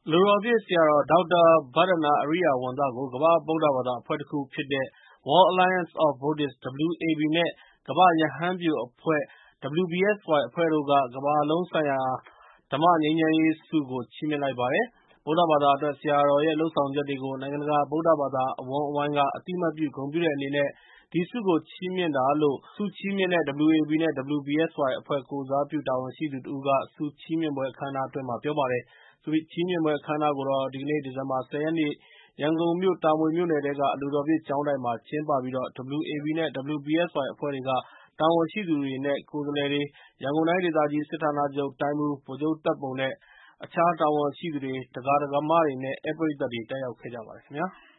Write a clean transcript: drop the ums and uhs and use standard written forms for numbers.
လူတော်ပြည့်ဆရာတော် ဒေါက်တာဘဒ္ဒနာ အရိယာဝံသကို ကမ္ဘာ့ဗုဒ္ဓဘာသာအဖွဲ့တခုဖြစ်တဲ့ World Alliance of Buddhists (WAB) နဲ့ ကမ္ဘာ့ရဟန်းပျူအဖွဲ့ WBSY အဖွဲ့တို့က ကမ္ဘာလုံးဆိုင်ရာ ဓမ္မငြိမ်းချမ်းရေးဆုကို ချီးမြှင့်လိုက်ပါတယ်။ ဗုဒ္ဓဘာသာအတွက် ဆရာတော်ရဲ့ လုပ်ဆောင်ချက်တွေကို နိုင်ငံတကာ ဗုဒ္ဓဘာသာအဝန်းအဝိုင်းက အသိအမှတ်ပြု ဂုဏ်ပြုတဲ့အနေနဲ့ ဒီဆုကို ချီးမြှင့်တာလို့ ဆုချီးမြှင့်တဲ့ WAB နဲ့ WBSY အဖွဲ့ ကိုယ်စားပြုတာဝန်ရှိသူတဦးက ဆုချီးမြှင့်ပွဲအခမ်းအနားအတွင်း ပြောပါတယ်။ ဆုချီးမြှင့်ပွဲအခမ်းအနားကိုတော့ ဒီကနေ့ ဒီဇင်ဘာ ၁၀ ရက်နေ့ ရန်ကုန်မြို့ တာမွေမြို့နယ်ထဲက အလိုတော်ပြည့်ကျောင်းတိုက်မှာ ကျင်းပပြီး WAB နဲ့ WBSY အဖွဲ့တွေက တာဝန်ရှိသူတွေနဲ့ ကိုယ်စားလှယ်တွေ၊ ရန်ကုန်တိုင်းဒေသကြီး စစ်ဌာနချုပ်တိုင်းမှူး ဗိုလ်ချုပ်သက်ပုံနဲ့ အခြားတာဝန်ရှိသူတွေ၊ ဒကာဒကာမတွေနဲ့ ဧည့်ပရိသတ်တွေ တက်ရောက်ခဲ့ကြပါတယ်ခင်ဗျာ။